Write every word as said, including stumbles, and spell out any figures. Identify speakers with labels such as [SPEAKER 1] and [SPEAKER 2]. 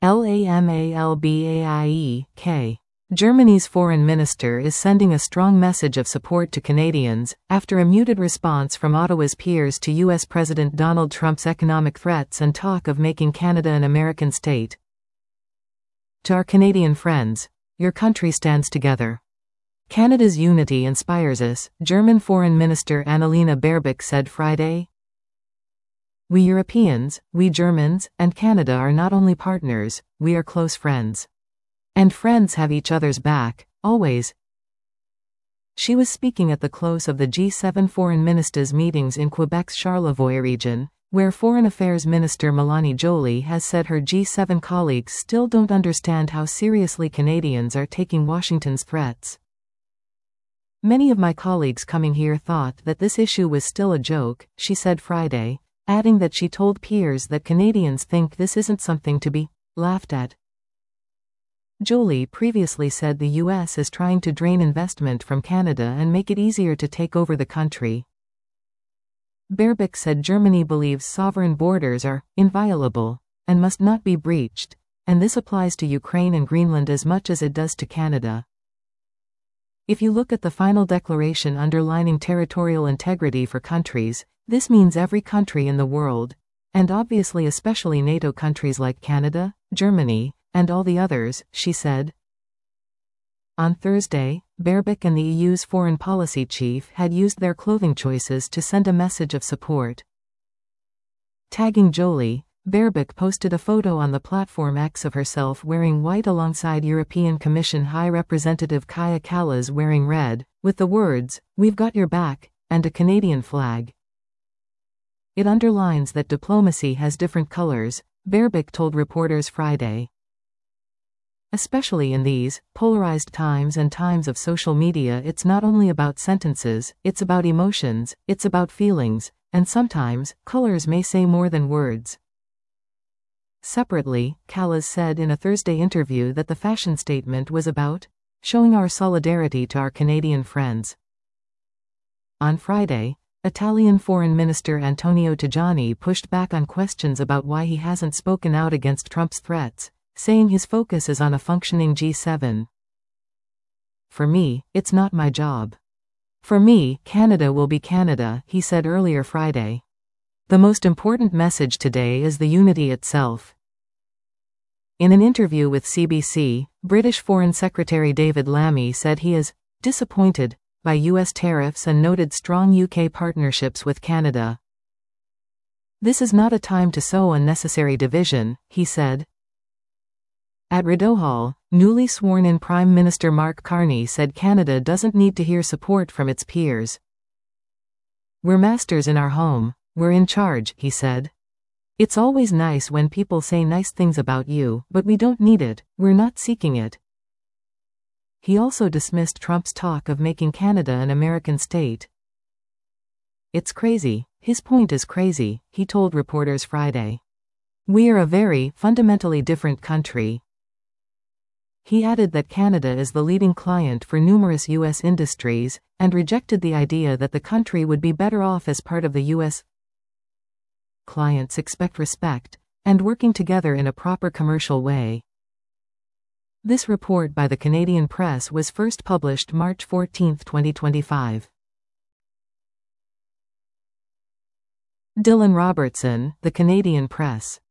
[SPEAKER 1] LAMALBAIE. Germany's foreign minister is sending a strong message of support to Canadians, after a muted response from Ottawa's peers to U S President Donald Trump's economic threats and talk of making Canada an American state. To our Canadian friends, your country stands together. Canada's unity inspires us, German Foreign Minister Annalena Baerbock said Friday. We Europeans, we Germans, and Canada are not only partners, we are close friends. And friends have each other's back, always. She was speaking at the close of the G seven foreign ministers' meetings in Quebec's Charlevoix region, where Foreign Affairs Minister Mélanie Joly has said her G seven colleagues still don't understand how seriously Canadians are taking Washington's threats. Many of my colleagues coming here thought that this issue was still a joke, she said Friday, adding that she told peers that Canadians think this isn't something to be laughed at. Joly previously said the U S is trying to drain investment from Canada and make it easier to take over the country. Baerbock said Germany believes sovereign borders are inviolable and must not be breached, and this applies to Ukraine and Greenland as much as it does to Canada. If you look at the final declaration underlining territorial integrity for countries, this means every country in the world, and obviously especially NATO countries like Canada, Germany, and all the others, she said. On Thursday, Baerbock and the E U's foreign policy chief had used their clothing choices to send a message of support. Tagging Joly, Baerbock posted a photo on the platform X of herself wearing white alongside European Commission High Representative Kaja Kallas wearing red, with the words, "We've got your back," and a Canadian flag. It underlines that diplomacy has different colors, Baerbock told reporters Friday. Especially in these polarized times and times of social media, it's not only about sentences, it's about emotions, it's about feelings, and sometimes, colors may say more than words. Separately, Kallas said in a Thursday interview that the fashion statement was about showing our solidarity to our Canadian friends. On Friday, Italian Foreign Minister Antonio Tajani pushed back on questions about why he hasn't spoken out against Trump's threats, saying his focus is on a functioning G seven. For me, it's not my job. For me, Canada will be Canada, he said earlier Friday. The most important message today is the unity itself. In an interview with C B C, British Foreign Secretary David Lammy said he is disappointed by U S tariffs and noted strong U K partnerships with Canada. This is not a time to sow unnecessary division, he said. At Rideau Hall, newly sworn-in Prime Minister Mark Carney said Canada doesn't need to hear support from its peers. We're masters in our home, we're in charge, he said. It's always nice when people say nice things about you, but we don't need it, we're not seeking it. He also dismissed Trump's talk of making Canada an American state. It's crazy, his point is crazy, he told reporters Friday. We are a very, fundamentally different country. He added that Canada is the leading client for numerous U S industries, and rejected the idea that the country would be better off as part of the U S. Clients expect respect, and working together in a proper commercial way. This report by the Canadian Press was first published March fourteenth, twenty twenty-five. Dylan Robertson, The Canadian Press.